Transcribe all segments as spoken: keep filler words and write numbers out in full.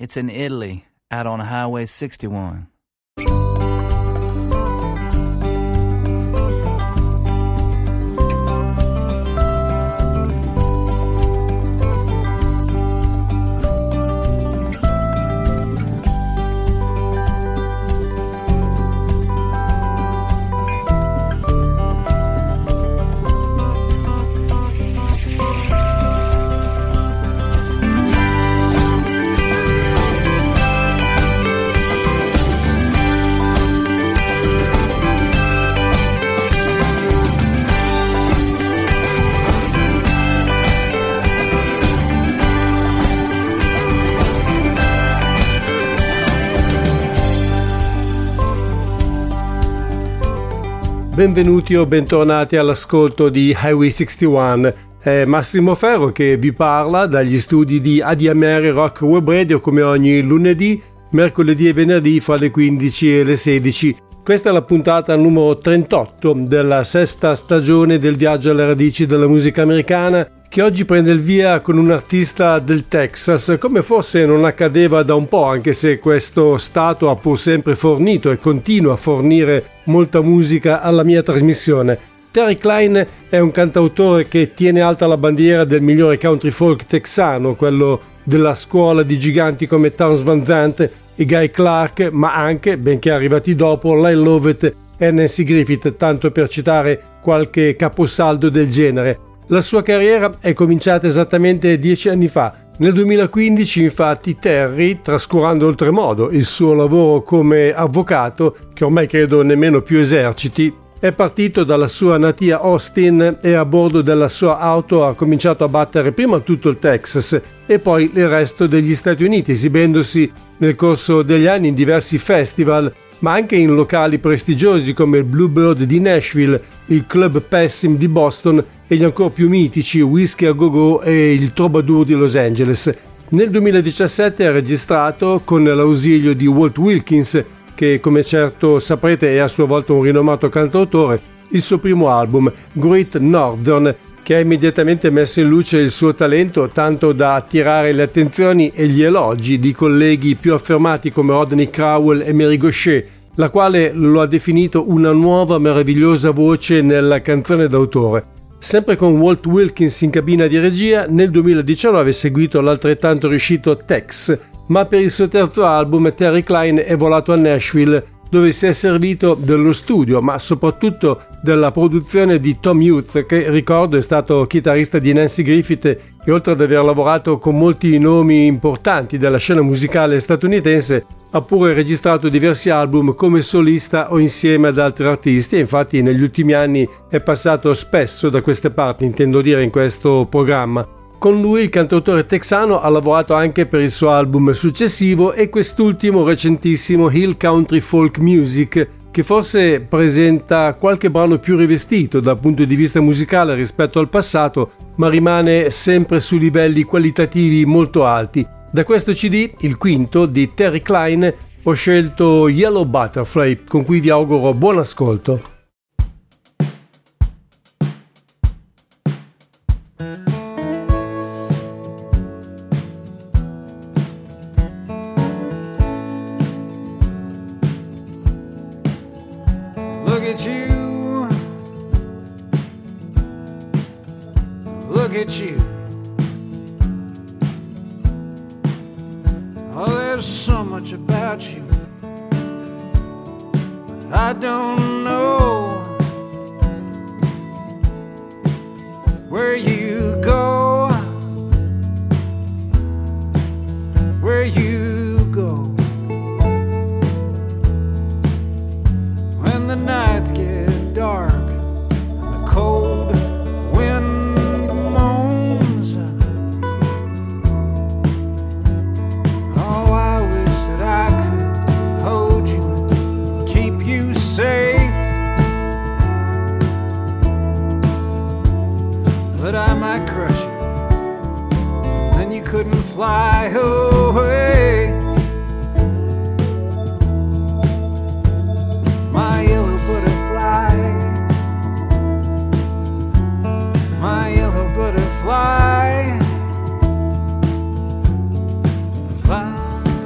It's in Italy, out on Highway sixty-one. Benvenuti o bentornati all'ascolto di Highway sessantuno. È Massimo Ferro che vi parla dagli studi di Adiamere Rock Web Radio come ogni lunedì, mercoledì e venerdì fra le quindici e le sedici. Questa è la puntata numero trentotto della sesta stagione del viaggio alle radici della musica americana, che oggi prende il via con un artista del Texas, come forse non accadeva da un po', anche se questo stato ha pur sempre fornito e continua a fornire molta musica alla mia trasmissione. Terry Klein è un cantautore che tiene alta la bandiera del migliore country folk texano, quello della scuola di giganti come Townes Van Zandt e Guy Clark, ma anche, benché arrivati dopo, Lyle Lovett e Nancy Griffith, tanto per citare qualche caposaldo del genere. La sua carriera è cominciata esattamente dieci anni fa. Nel duemilaquindici, infatti, Terry, trascurando oltremodo il suo lavoro come avvocato, che ormai credo nemmeno più eserciti, è partito dalla sua natia Austin e a bordo della sua auto ha cominciato a battere prima tutto il Texas e poi il resto degli Stati Uniti, esibendosi nel corso degli anni in diversi festival, ma anche in locali prestigiosi come il Bluebird di Nashville, il Club Pessim di Boston e gli ancora più mitici Whiskey a Go Go e il Troubadour di Los Angeles. Nel duemiladiciassette ha registrato, con l'ausilio di Walt Wilkins, che come certo saprete è a sua volta un rinomato cantautore, il suo primo album, Great Northern, che ha immediatamente messo in luce il suo talento, tanto da attirare le attenzioni e gli elogi di colleghi più affermati come Rodney Crowell e Mary Gauthier, la quale lo ha definito una nuova meravigliosa voce nella canzone d'autore. Sempre con Walt Wilkins in cabina di regia, nel duemiladiciannove è seguito l'altrettanto riuscito Tex, ma per il suo terzo album Terry Klein è volato a Nashville, dove si è servito dello studio, ma soprattutto della produzione di Tom Youth, che ricordo è stato chitarrista di Nancy Griffith e oltre ad aver lavorato con molti nomi importanti della scena musicale statunitense, ha pure registrato diversi album come solista o insieme ad altri artisti e infatti negli ultimi anni è passato spesso da queste parti, intendo dire in questo programma. Con lui il cantautore texano ha lavorato anche per il suo album successivo e quest'ultimo recentissimo Hill Country Folk Music, che forse presenta qualche brano più rivestito dal punto di vista musicale rispetto al passato, ma rimane sempre su livelli qualitativi molto alti. Da questo C D, il quinto di Terry Klein, ho scelto Yellow Butterfly, con cui vi auguro buon ascolto. Look at you, look at you. Oh, there's so much about you, but I don't know where you go, where you go. When the nights get dark and the cold wind moans, oh, I wish that I could hold you and keep you safe, but I might crush you, then you couldn't fly away. My yellow butterfly, my yellow butterfly, fly.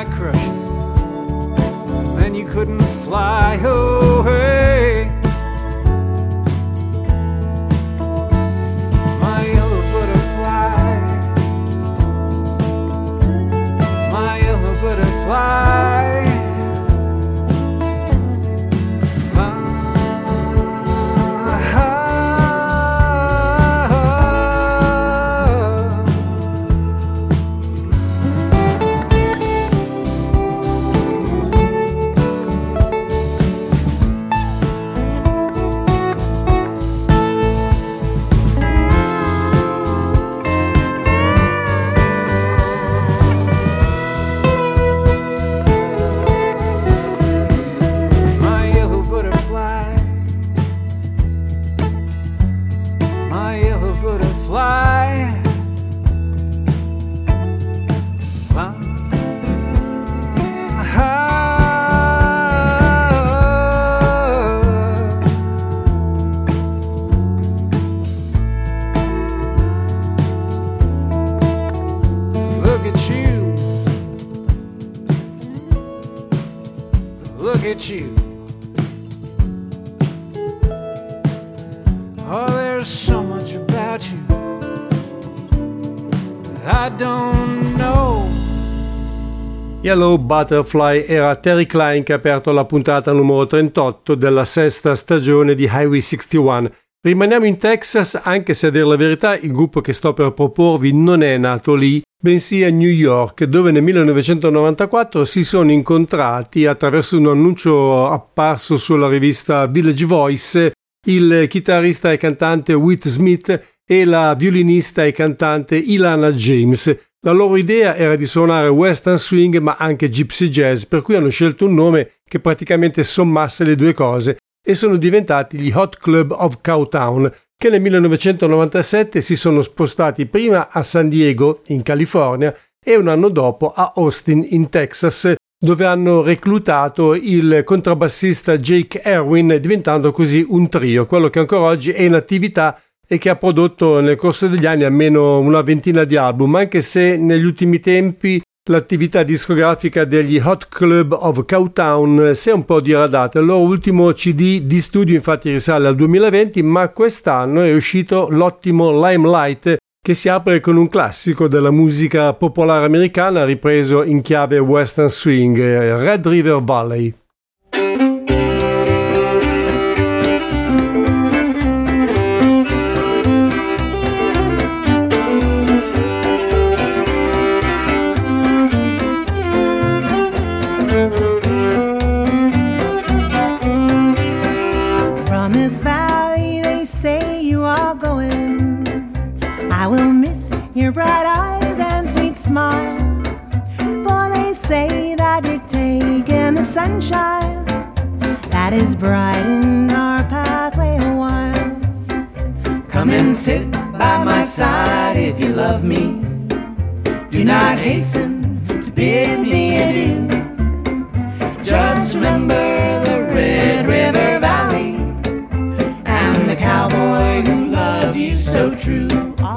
might crush you, and then you couldn't fly away. My yellow butterfly, my yellow butterfly. At you. Oh, there's so much about you that I don't know. Yellow Butterfly era Terry Klein che ha aperto la puntata numero trentotto della sesta stagione di Highway sessantuno. Rimaniamo in Texas, anche se a dire la verità il gruppo che sto per proporvi non è nato lì, bensì a New York, dove nel millenovecentonovantaquattro si sono incontrati attraverso un annuncio apparso sulla rivista Village Voice il chitarrista e cantante Whit Smith e la violinista e cantante Ilana James. La loro idea era di suonare western swing ma anche gypsy jazz, per cui hanno scelto un nome che praticamente sommasse le due cose e sono diventati gli Hot Club of Cowtown, che nel millenovecentonovantasette si sono spostati prima a San Diego, in California, e un anno dopo a Austin, in Texas, dove hanno reclutato il contrabbassista Jake Erwin, diventando così un trio, quello che ancora oggi è in attività e che ha prodotto nel corso degli anni almeno una ventina di album, anche se negli ultimi tempi l'attività discografica degli Hot Club of Cowtown si è un po' diradata. Il loro ultimo C D di studio infatti risale al duemilaventi, ma quest'anno è uscito l'ottimo Limelight, che si apre con un classico della musica popolare americana ripreso in chiave western swing, Red River Valley. Your bright eyes and sweet smile, for they say that you're taking the sunshine that has brightened our pathway a while. Come and sit by my side if you love me. Do not hasten to bid me adieu. Just remember the Red River Valley and the cowboy who loved you so true.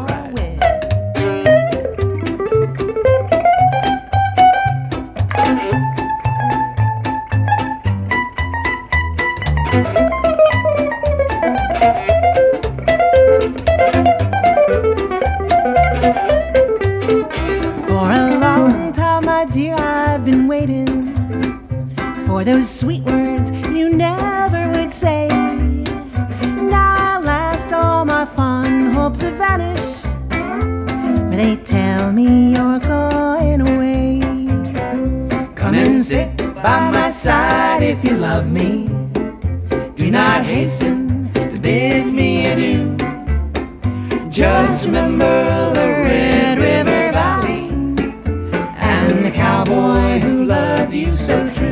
Those sweet words you never would say. Now at last all my fond hopes have vanished, for they tell me you're going away. Come and sit by my side if you love me. Do not hasten to bid me adieu. Just remember the Red River Valley and the cowboy who loved you so true.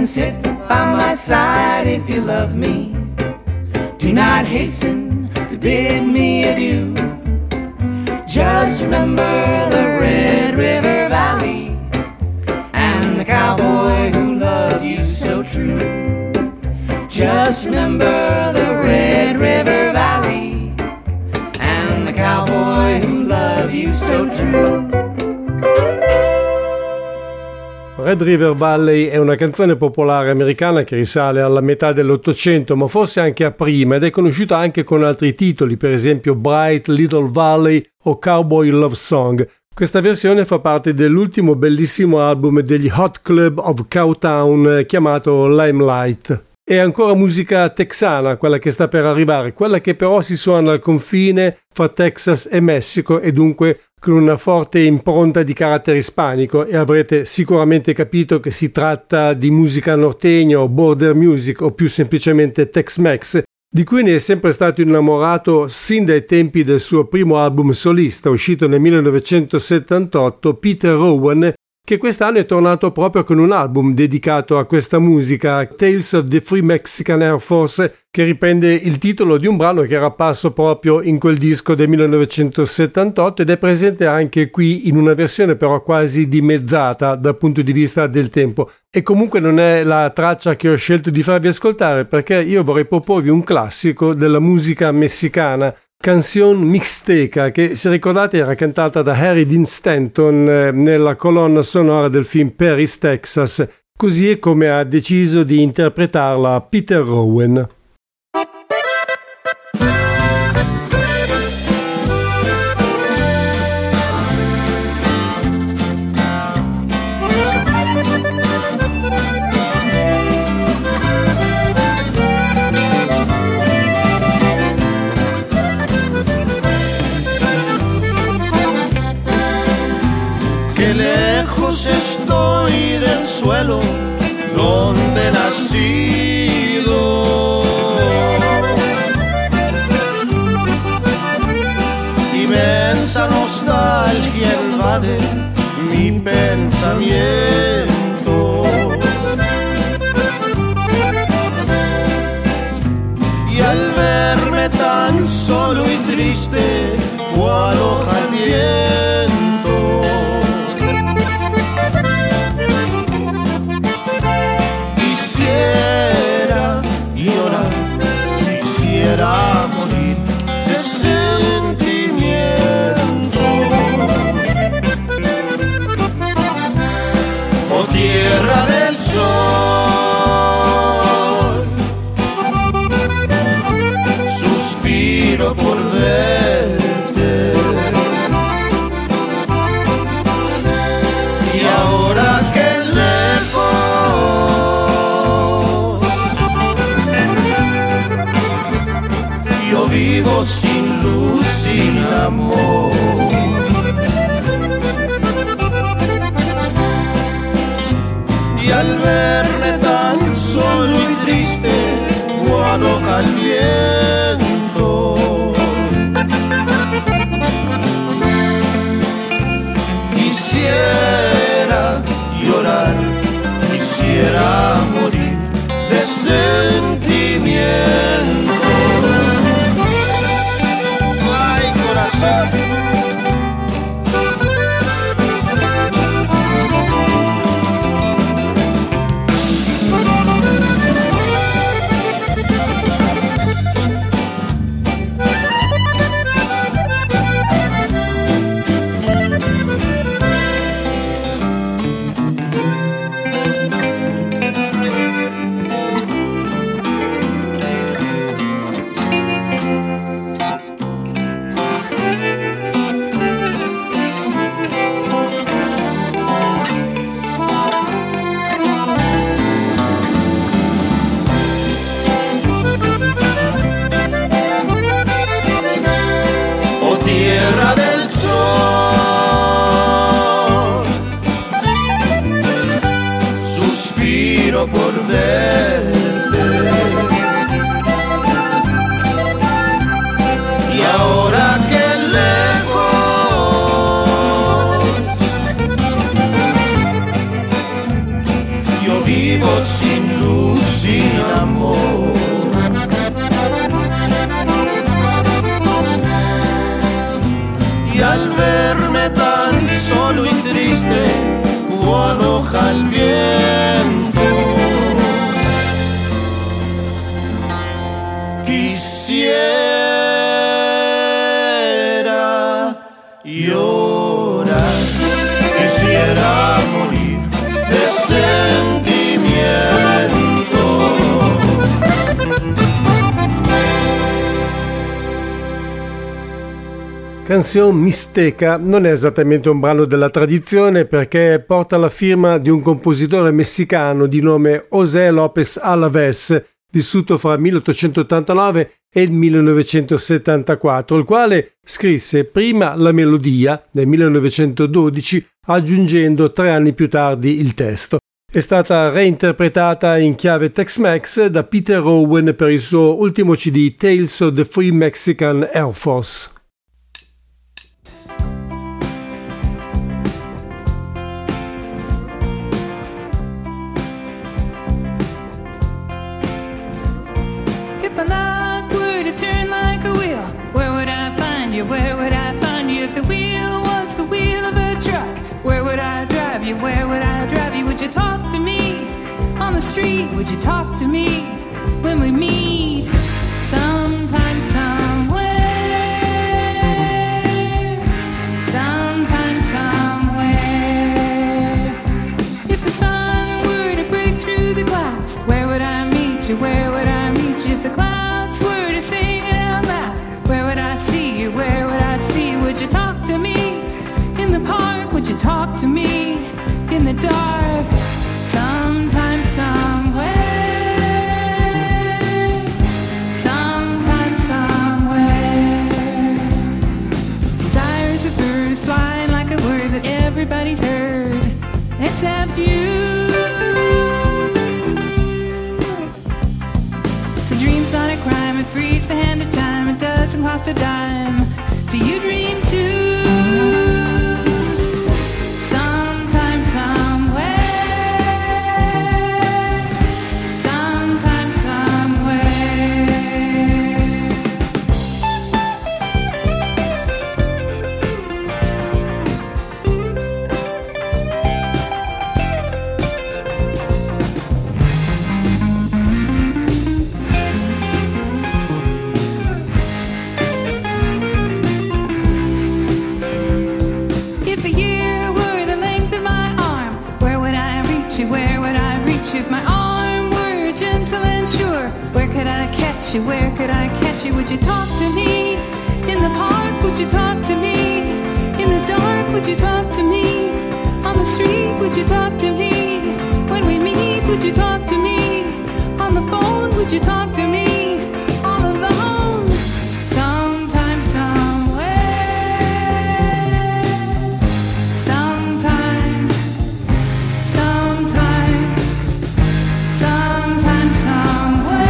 sit by my side if you love me. Do not hasten to bid me adieu. Just remember the Red River Valley and the cowboy who loved you so true. Just remember the Red River Valley and the cowboy who loved you so true. Red River Valley è una canzone popolare americana che risale alla metà dell'Ottocento, ma forse anche a prima, ed è conosciuta anche con altri titoli, per esempio Bright Little Valley o Cowboy Love Song. Questa versione fa parte dell'ultimo bellissimo album degli Hot Club of Cowtown chiamato Limelight. È ancora musica texana, quella che sta per arrivare, quella che però si suona al confine fra Texas e Messico e dunque con una forte impronta di carattere ispanico, e avrete sicuramente capito che si tratta di musica nortegna o border music o più semplicemente Tex-Mex, di cui ne è sempre stato innamorato sin dai tempi del suo primo album solista uscito nel millenovecentosettantotto, Peter Rowan, che quest'anno è tornato proprio con un album dedicato a questa musica, Tales of the Free Mexican Air Force, che riprende il titolo di un brano che era apparso proprio in quel disco del millenovecentosettantotto ed è presente anche qui in una versione però quasi dimezzata dal punto di vista del tempo. E comunque non è la traccia che ho scelto di farvi ascoltare, perché io vorrei proporvi un classico della musica messicana, Canción Mixteca, che se ricordate era cantata da Harry Dean Stanton eh, nella colonna sonora del film Paris, Texas, così è come ha deciso di interpretarla Peter Rowan. Estoy del suelo donde nacido, inmensa nostalgia invade mi pensamiento, y al verme tan solo y triste cual hoja al viento, quisiera llorar, quisiera morir de sentimiento. Oh tierra del sol, suspiro por verte, y ahora que vivo sin luz, sin amor, y al verme tan solo y triste cual hoja al viento, quisiera llorar, quisiera morir de sentimiento. Tierra del sol, suspiro por verte, y ahora que lejos yo vivo sin luz, sin amor. Y al verme tan solo y triste, cual hoja al viento, quisiera llorar, quisiera morir de sentimiento. Canción Mixteca non è esattamente un brano della tradizione perché porta la firma di un compositore messicano di nome José López Alavés, vissuto fra milleottocentottantanove e il millenovecentosettantaquattro, il quale scrisse prima la melodia nel millenovecentododici, aggiungendo tre anni più tardi il testo. È stata reinterpretata in chiave Tex-Mex da Peter Owen per il suo ultimo C D Tales of the Free Mexican Air Force. Where would I find you if the wheel was the wheel of a truck? Where would I drive you? Where would I drive you? Would you talk to me on the street? Would you talk to me when we meet sometime, somewhere? Sometime, somewhere. If the sun were to break through the clouds, where would I meet you? Where would I meet you? If the clouds were to sing it out loud, where would I see you? Where would I see you? Would you talk to me in the park? Would you talk to me in the dark? Sometime, somewhere. Sometime, somewhere. Desire is a bird flying like a word that everybody's heard except you. To dream's not a crime, it frees the hand of time. It doesn't cost a dime. Do you dream too? Sometime, somewhere. Sometime, somewhere. Where would I reach you if my arm were gentle and sure? Where could I catch you? Where could I catch you? Would you talk to me in the park? Would you talk to me in the dark? Would you talk to me on the street? Would you talk to me when we meet? Would you talk to me on the phone? Would you talk to me all alone? Sometime, somewhere. Sometime. Sometime, somewhere.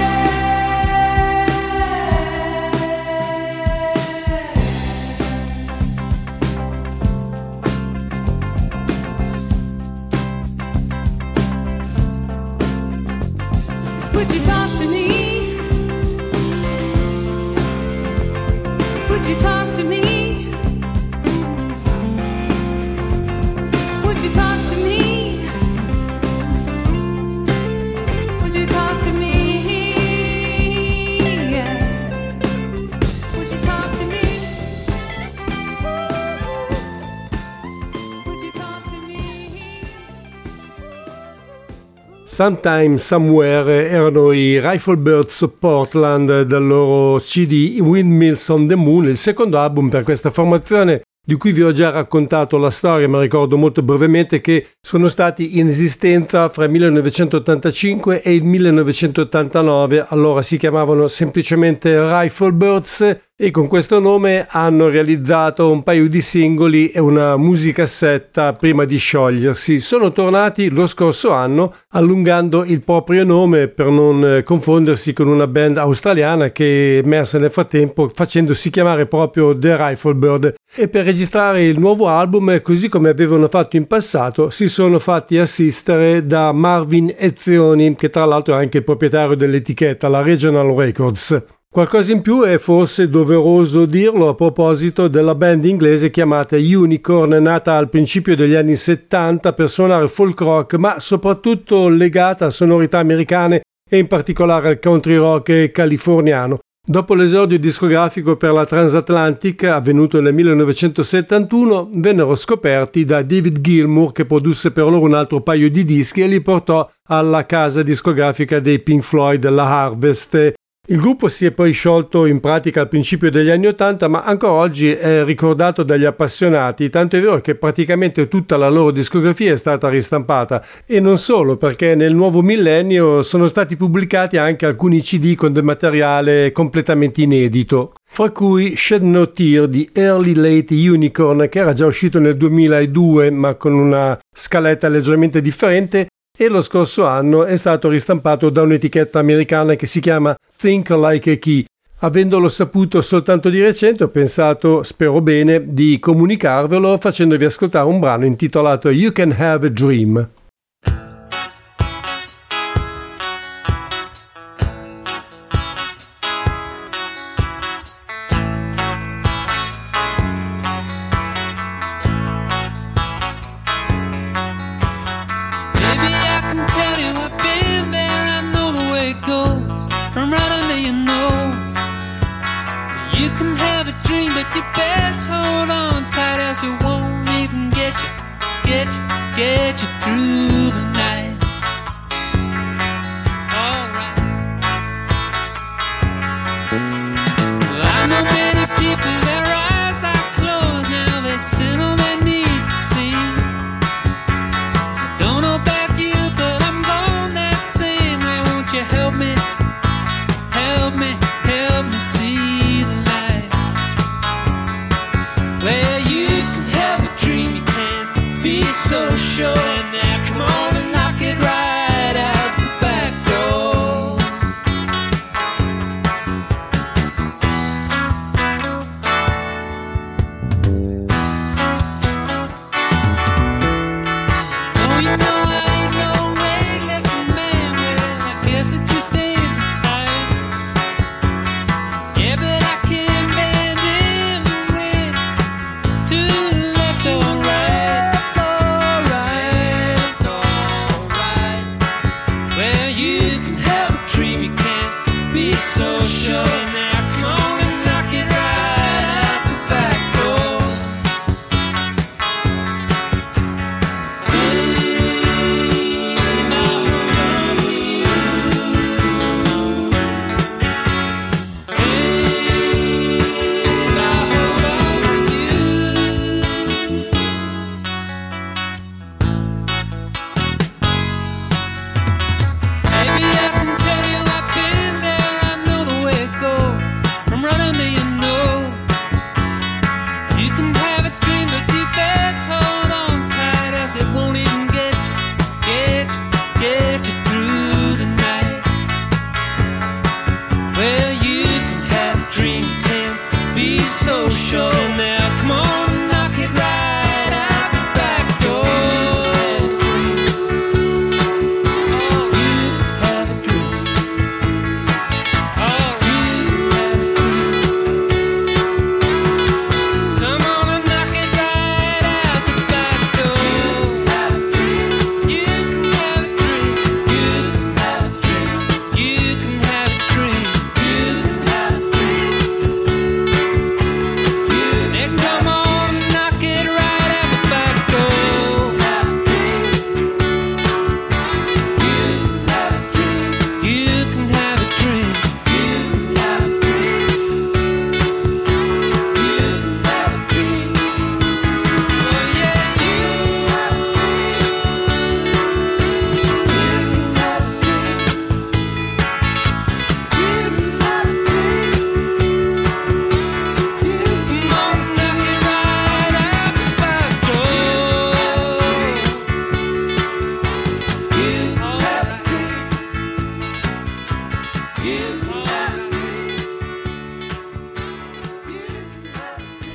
Would you talk to me? Would you talk to me? Would you talk to me? Would you talk to me? Yeah. Would you talk to me? Would you talk to me? Sometime Somewhere erano i Riflebirds Portland dal loro C D Windmills on the Moon, il secondo album per questa formazione di cui vi ho già raccontato la storia, ma ricordo molto brevemente che sono stati in esistenza fra il millenovecentottantacinque e il millenovecentottantanove, allora si chiamavano semplicemente Riflebirds, e con questo nome hanno realizzato un paio di singoli e una musicassetta prima di sciogliersi. Sono tornati lo scorso anno allungando il proprio nome per non confondersi con una band australiana che è emersa nel frattempo facendosi chiamare proprio The Riflebird, e per registrare il nuovo album, così come avevano fatto in passato, si sono fatti assistere da Marvin Ezzioni, che tra l'altro è anche il proprietario dell'etichetta, la Regional Records. Qualcosa in più è forse doveroso dirlo a proposito della band inglese chiamata Unicorn, nata al principio degli anni settanta per suonare folk rock, ma soprattutto legata a sonorità americane e in particolare al country rock californiano. Dopo l'esordio discografico per la Transatlantic, avvenuto nel millenovecentosettantuno, vennero scoperti da David Gilmour, che produsse per loro un altro paio di dischi e li portò alla casa discografica dei Pink Floyd, la Harvest. Il gruppo si è poi sciolto in pratica al principio degli anni Ottanta, ma ancora oggi è ricordato dagli appassionati, tanto è vero che praticamente tutta la loro discografia è stata ristampata, e non solo, perché nel nuovo millennio sono stati pubblicati anche alcuni C D con del materiale completamente inedito, fra cui Shed No Tear di Early Late Unicorn, che era già uscito nel duemiladue ma con una scaletta leggermente differente, e lo scorso anno è stato ristampato da un'etichetta americana che si chiama Think Like a Key. Avendolo saputo soltanto di recente, ho pensato, spero bene, di comunicarvelo facendovi ascoltare un brano intitolato You Can Have a Dream. Get you, get you through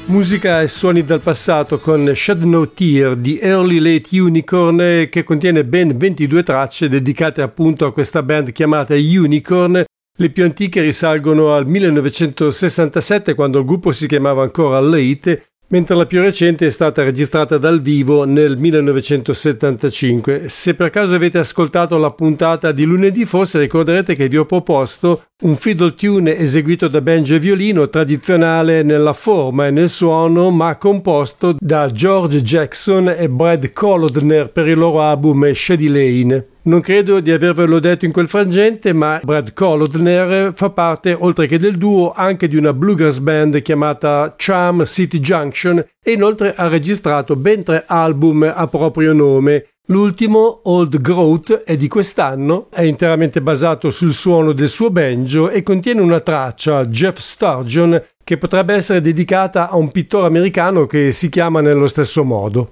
Musica e suoni dal passato con Shed No Tear di Early Late Unicorn, che contiene ben ventidue tracce dedicate appunto a questa band chiamata Unicorn. Le più antiche risalgono al millenovecentosessantasette, quando il gruppo si chiamava ancora Late, mentre la più recente è stata registrata dal vivo nel millenovecentosettantacinque. Se per caso avete ascoltato la puntata di lunedì, forse ricorderete che vi ho proposto un fiddle tune eseguito da banjo e violino, tradizionale nella forma e nel suono, ma composto da George Jackson e Brad Kolodner per il loro album Shady Lane. Non credo di avervelo detto in quel frangente, ma Brad Kolodner fa parte, oltre che del duo, anche di una bluegrass band chiamata Charm City Junction e inoltre ha registrato ben tre album a proprio nome. L'ultimo, Old Growth, è di quest'anno, è interamente basato sul suono del suo banjo e contiene una traccia, Jeff Sturgeon, che potrebbe essere dedicata a un pittore americano che si chiama nello stesso modo.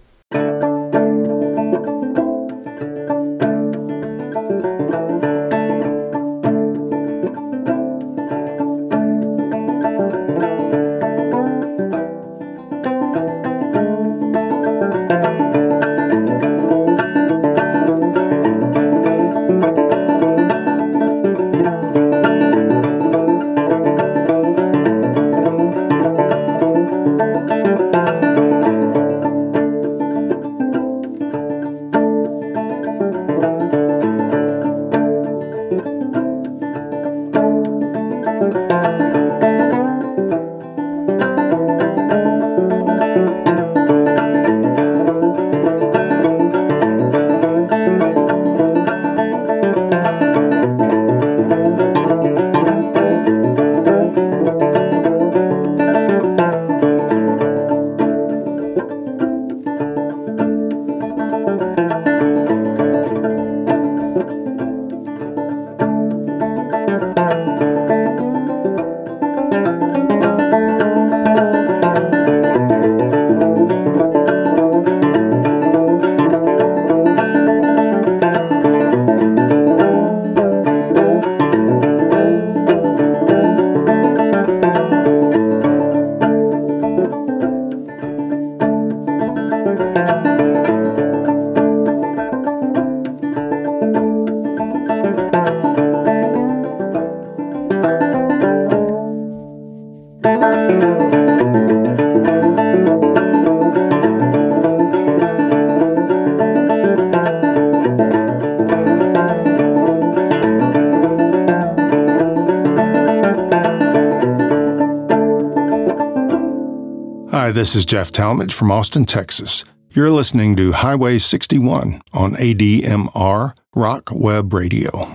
Hi, this is Jeff Talmadge from Austin, Texas. You're listening to Highway sixty-one on A D M R Rock Web Radio.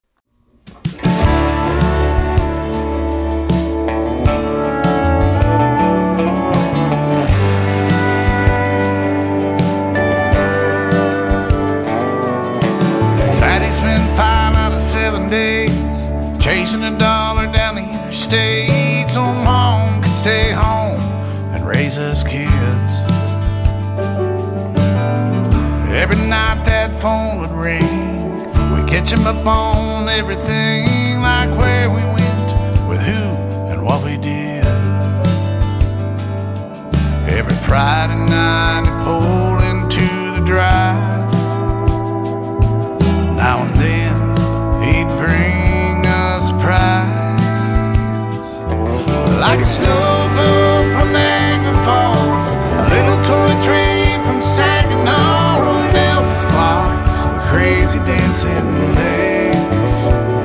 Daddy's been five out of seven days chasing a dollar down the interstate so Mom could stay home and raise us kids. Every night that phone would ring, we'd catch him up on everything, like where we went, with who and what we did. Every Friday night he'd pull into the drive. Now and then he'd bring us a prize, like a snowball from Niagara Falls, a little toy train from Saginaw, or an Elvis clock with crazy dancing legs,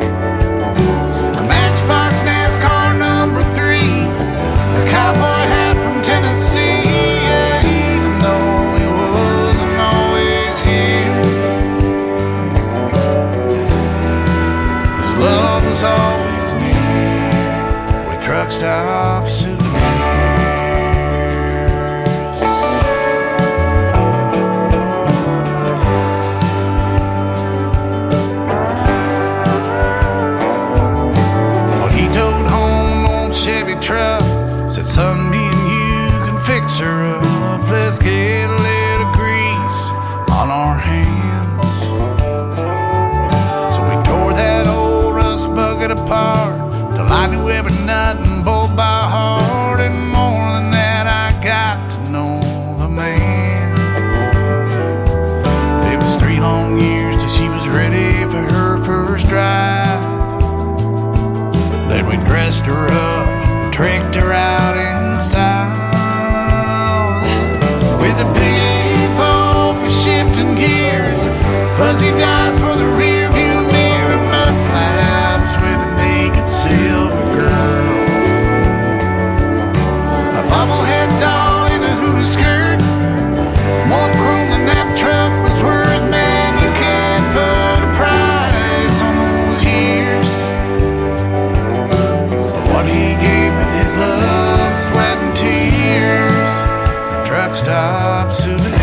a Matchbox NASCAR number three, a cowboy hat from Tennessee. Yeah, even though he wasn't always here, his love was always near, with truck stop souvenirs. Well, he towed home an old Chevy truck, said, son, me and you can fix her up. Let's get a little grease on our hands. So we tore that old rust bucket apart till I knew every nut and bolt by heart. And more than that, I got and we dressed her up, tricked her out in style. With a big eight ball for shifting gears, fuzzy dice for the rear view mirror, and mud flaps with a naked silver girl. A bobblehead doll in a hula skirt, more chrome than that truck was worth. Man, you can't put a price on those years. What he gave with his love, sweat and tears, truck stop souvenirs.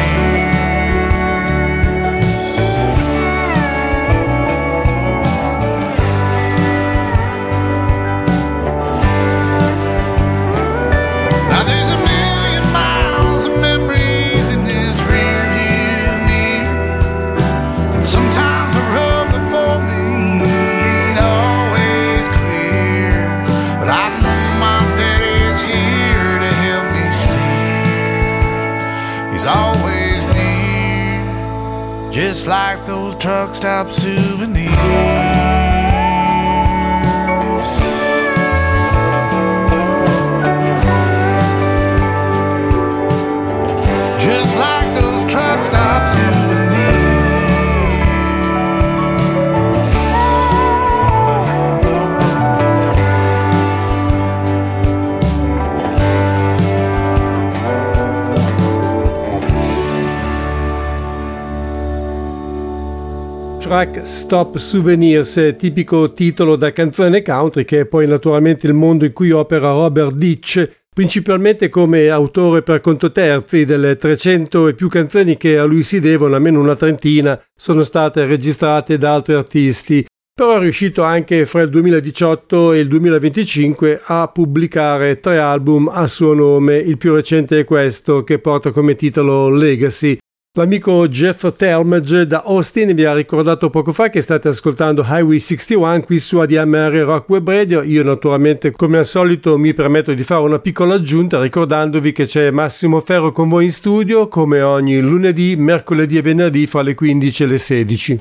Now there's a million miles of memories in this rear view mirror, and sometimes the road before me ain't always clear, but I know my daddy's here to help me steer. He's always near, just like those truck stop souvenirs. Just like those truck stop souvenirs. Truck Stop Souvenirs, tipico titolo da canzone country, che è poi naturalmente il mondo in cui opera Robert Ditch, principalmente come autore per conto terzi. Delle trecento e più canzoni che a lui si devono, almeno una trentina sono state registrate da altri artisti, però è riuscito anche fra il duemiladiciotto e il duemilaventicinque a pubblicare tre album a suo nome. Il più recente è questo, che porta come titolo Legacy. L'amico Jeff Talmadge da Austin vi ha ricordato poco fa che state ascoltando Highway sessantuno qui su A D M R Rock Web Radio. Io naturalmente, come al solito, mi permetto di fare una piccola aggiunta ricordandovi che c'è Massimo Ferro con voi in studio come ogni lunedì, mercoledì e venerdì fra le quindici e le sedici.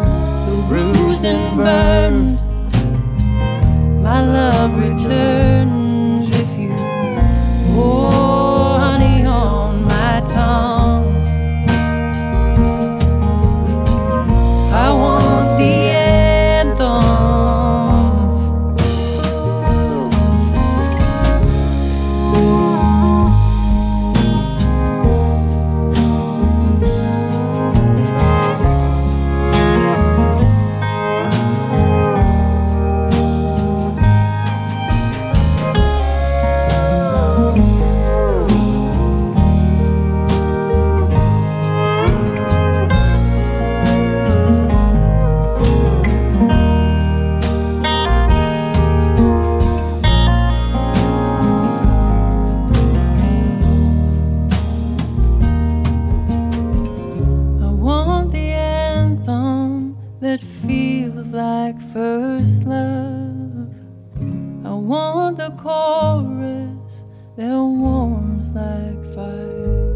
Bruised and burned, my love returned. this love. I want the chorus that warms like fire.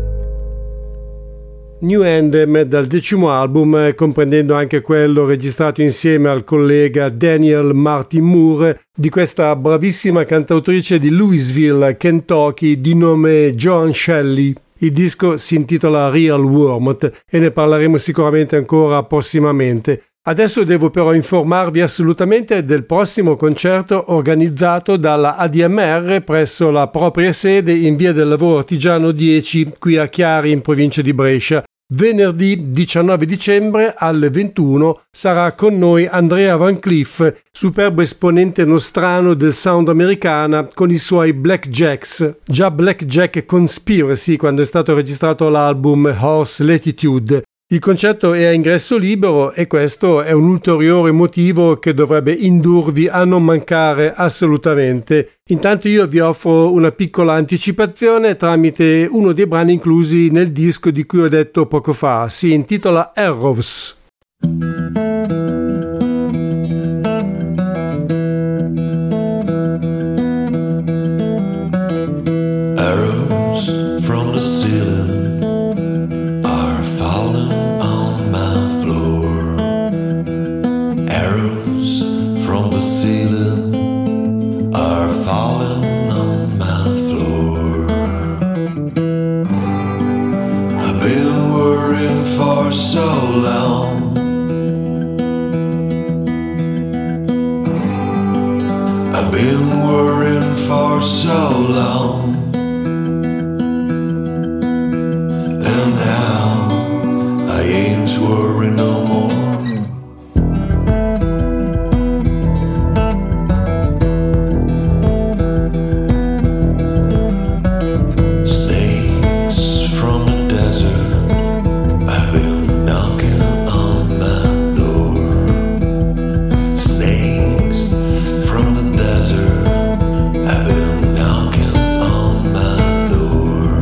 New Anthem dal decimo album, comprendendo anche quello registrato insieme al collega Daniel Martin Moore di questa bravissima cantautrice di Louisville, Kentucky, di nome Joan Shelley. Il disco si intitola Real Wormwood e ne parleremo sicuramente ancora prossimamente. Adesso devo però informarvi assolutamente del prossimo concerto organizzato dalla A D M R presso la propria sede in via del Lavoro Artigiano dieci, qui a Chiari in provincia di Brescia. Venerdì diciannove dicembre alle ventuno sarà con noi Andrea Van Cleef, superbo esponente nostrano del sound americana con i suoi Black Jacks. Già Black Jack Conspiracy quando è stato registrato l'album Horse Latitude. Il concerto è a ingresso libero e questo è un ulteriore motivo che dovrebbe indurvi a non mancare assolutamente. Intanto io vi offro una piccola anticipazione tramite uno dei brani inclusi nel disco di cui ho detto poco fa. Si intitola Arrows. Arrows from the ceiling are falling on my floor. Arrows from the ceiling are falling on my floor. I've been worrying for so long. I've been worrying for so long. And now I ain't worried no more. Snakes from the desert have been knocking on my door. Snakes from the desert have been knocking on my door.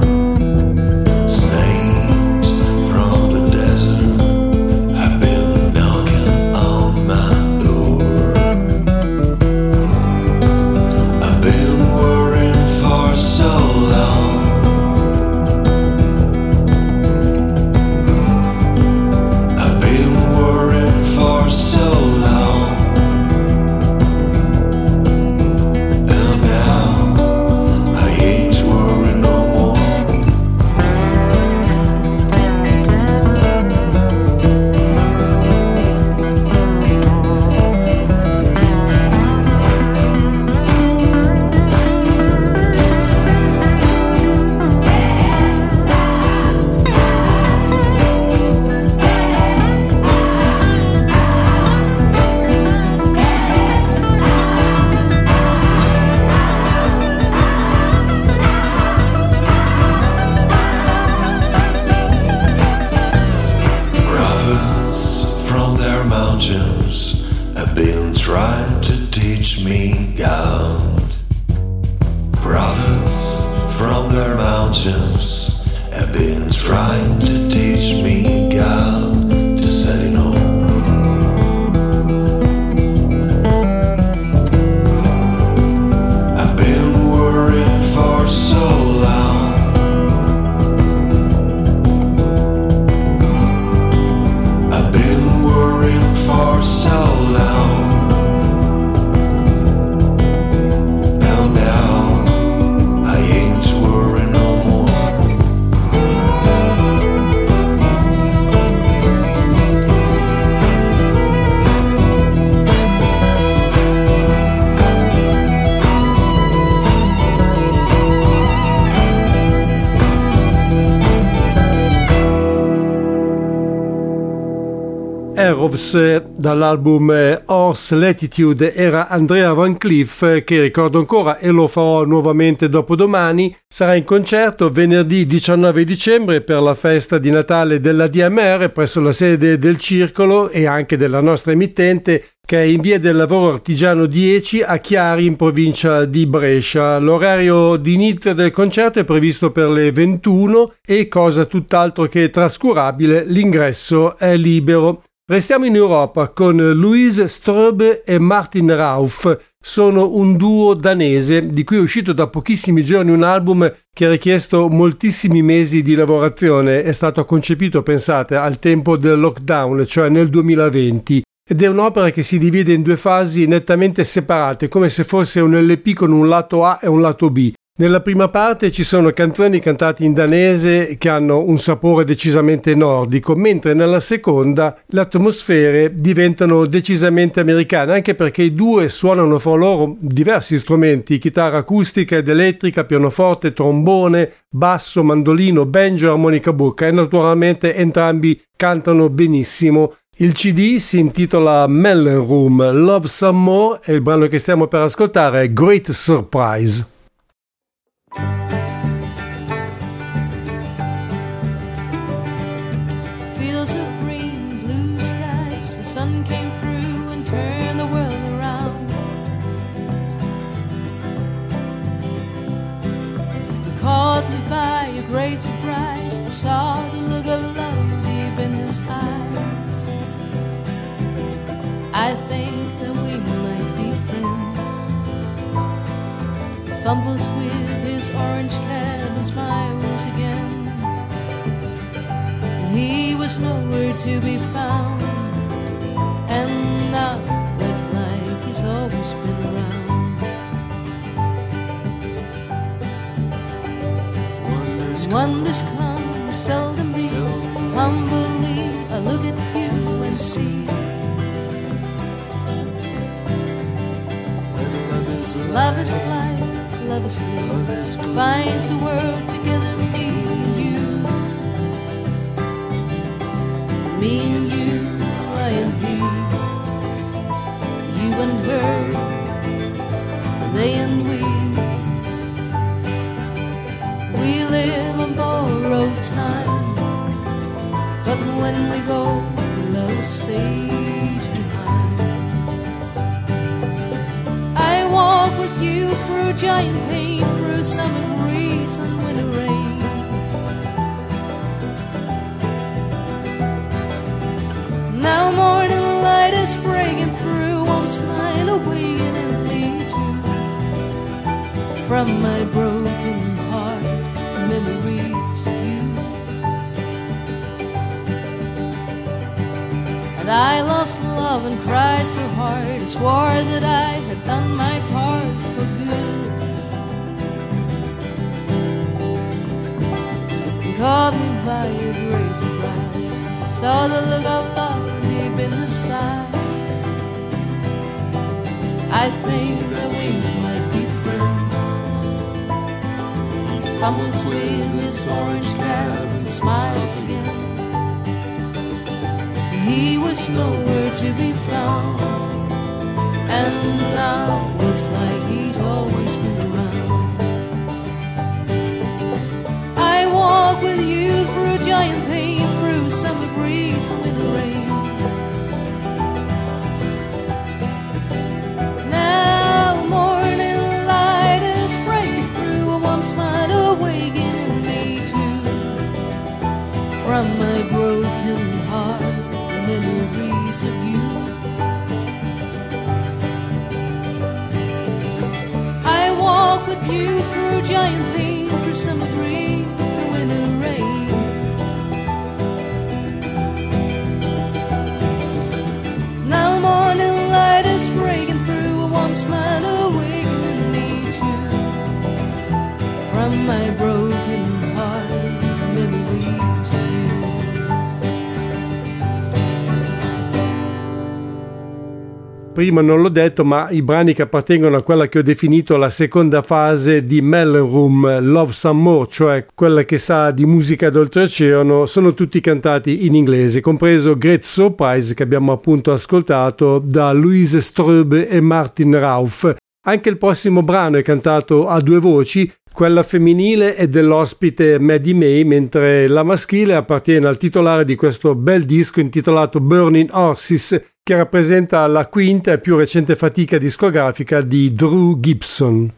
Snakes from the desert have been knocking on my door. I've been worrying for so long. I've been worrying for so long. And now I ain't worried no more. Prophets from their mountains have been trying to teach me God. Prophets from their mountains have been trying to teach me God to set it home. I've been worried for so long. I've been worrying for so long. And now I ain't worried no more. Arrows dall'album Horse Latitude era Andrea Van Cleef, che ricordo ancora e lo farò nuovamente dopodomani. Sarà in concerto venerdì diciannove dicembre per la festa di Natale dell'A D M R presso la sede del Circolo e anche della nostra emittente, che è in via del Lavoro Artigiano dieci a Chiari in provincia di Brescia. L'orario di inizio del concerto è previsto per le ventuno e, cosa tutt'altro che trascurabile, l'ingresso è libero. Restiamo in Europa con Louise Ströbe e Martin Rauf. Sono un duo danese di cui è uscito da pochissimi giorni un album che ha richiesto moltissimi mesi di lavorazione. È stato concepito, pensate, al tempo del lockdown, cioè nel duemilaventi. Ed è un'opera che si divide in due fasi nettamente separate, come se fosse un L P con un lato A e un lato B. Nella prima parte ci sono canzoni cantate in danese che hanno un sapore decisamente nordico, mentre nella seconda le atmosfere diventano decisamente americane, anche perché i due suonano fra loro diversi strumenti: chitarra acustica ed elettrica, pianoforte, trombone, basso, mandolino, banjo e armonica bucca, e naturalmente entrambi cantano benissimo. Il C D si intitola Melon Room, Love Some More, e il brano che stiamo per ascoltare è Great Surprise. Fields of green, blue skies, the sun came through and turned the world around. Caught me by a great surprise, I saw the look of love deep in his eyes. I think that we might be friends. Fumbles with his orange cap and smiles again, and he was nowhere to be found. And now it's like he's always been around. Wonders, Wonders come, seldom be. Humbly I look at you and see love is life, love is glue, binds the world together, me and you. Me and you, I and he, you and her, they and we. We live on borrowed time, but when we go, love stays behind. I walk with you through giant pain, through summer breeze and winter rain. Now morning light is breaking through, warm smile awakening me too. From my broken heart, memories of you. And I lost love and cried so hard, I swore that I had done my part for good. You caught me by a great surprise, saw the look of love deep in his eyes. I think that we might be friends. He fumbles with his orange cap and smiles again. He was nowhere to be found, and now it's like he's always been around. I walk with you through giant pain, through summer breeze and winter rain. Now morning light is breaking through, a warm smile awakening me too. From my broken heart, memories of you. I walk with you through giant pain, through summer breeze and winter rain. Now morning light is breaking through, a warm smile awakening me too. From my broken heart, memories of you. Prima non l'ho detto, ma i brani che appartengono a quella che ho definito la seconda fase di Melon Room, Love Some More, cioè quella che sa di musica d'oltreoceano, sono tutti cantati in inglese, compreso Great Surprise che abbiamo appunto ascoltato da Louise Ströbe e Martin Rauf. Anche il prossimo brano è cantato a due voci, quella femminile è dell'ospite Maddie May, mentre la maschile appartiene al titolare di questo bel disco intitolato Burning Horses, che rappresenta la quinta e più recente fatica discografica di Drew Gibson.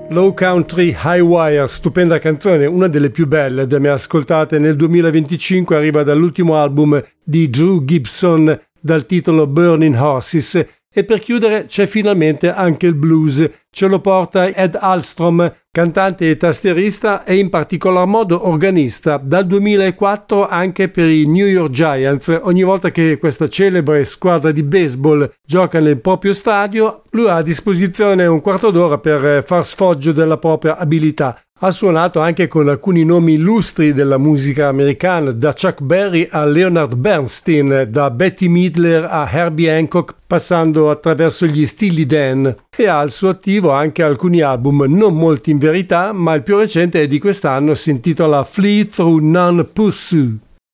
Low Country High Wire, stupenda canzone, una delle più belle da me ascoltate nel duemilaventicinque, arriva dall'ultimo album di Drew Gibson dal titolo Burning Horses, e per chiudere c'è finalmente anche il blues, ce lo porta Ed Alstrom, cantante e tastierista e in particolar modo organista, dal duemilaquattro anche per i New York Giants. Ogni volta che questa celebre squadra di baseball gioca nel proprio stadio, lui ha a disposizione un quarto d'ora per far sfoggio della propria abilità. Ha suonato anche con alcuni nomi illustri della musica americana, da Chuck Berry a Leonard Bernstein, da Betty Midler a Herbie Hancock, passando attraverso gli Steely Dan, e ha al suo attivo anche alcuni album, non molti in verità, ma il più recente è di quest'anno, si intitola Flee Through None Pursue.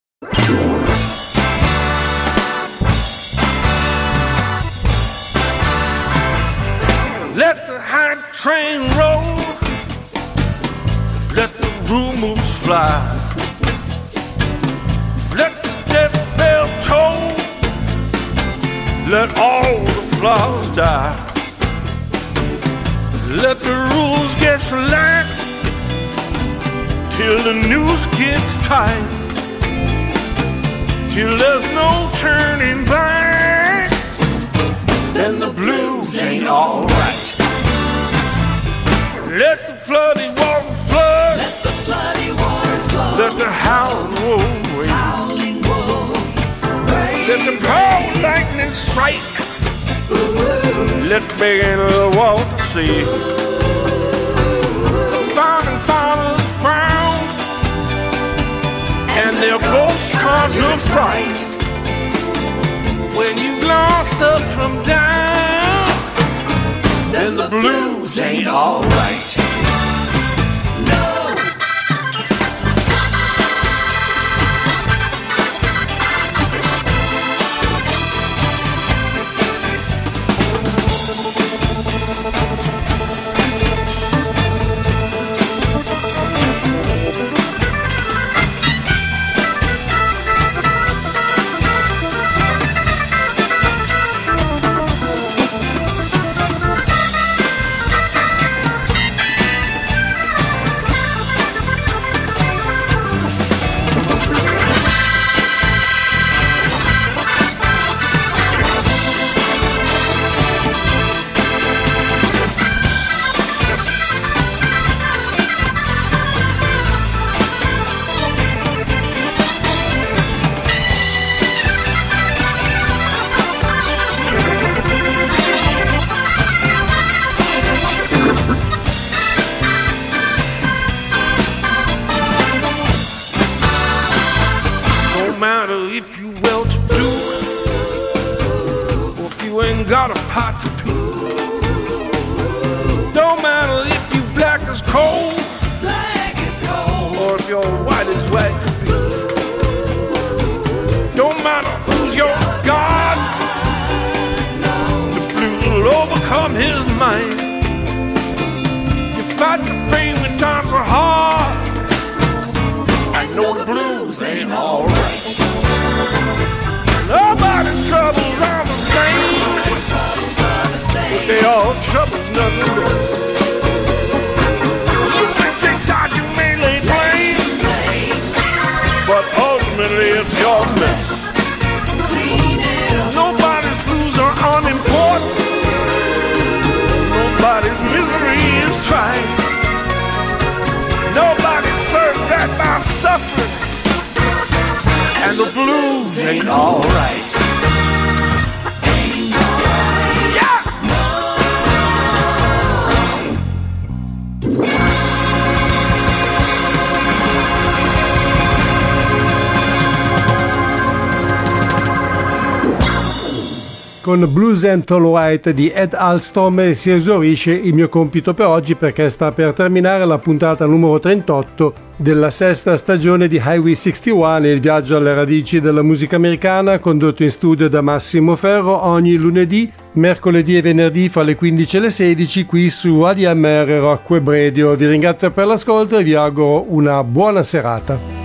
Let the high train roll, let the rumors fly, let the death bell toll, let all the flowers die, let the rules get slack till the news gets tight, till there's no turning back, then the blues ain't alright. Let the flooding water flood, Let the bloody waters flow. let the howling wolves wait, Howling wolves rage. let the cold lightning strike, let begin the water see. The founding fathers frown, and their ghosts conjure fright. When you've lost up from down, then the blues ain't alright. No. Got a pot to pee. Don't matter if you black as coal, Black as coal. or if you're white as white could be. Don't matter who's your God, the blues will overcome his mind. You fight the pain when times are hard. I know the blues ain't alright. Nobody's troubles are the same, but they all troubles nonetheless. You can take sides, you may lay blame, but ultimately it's your mess. Nobody's blues are unimportant. Nobody's misery is trite. Nobody's served that by suffering, and the blues ain't alright. Con Blues and All White di Ed Alstrom si esaurisce il mio compito per oggi, perché sta per terminare la puntata numero trentotto della sesta stagione di Highway sessantuno, il viaggio alle radici della musica americana, condotto in studio da Massimo Ferro ogni lunedì, mercoledì e venerdì fra le quindici e le sedici qui su A D M R Rock Web Radio. Vi ringrazio per l'ascolto e vi auguro una buona serata.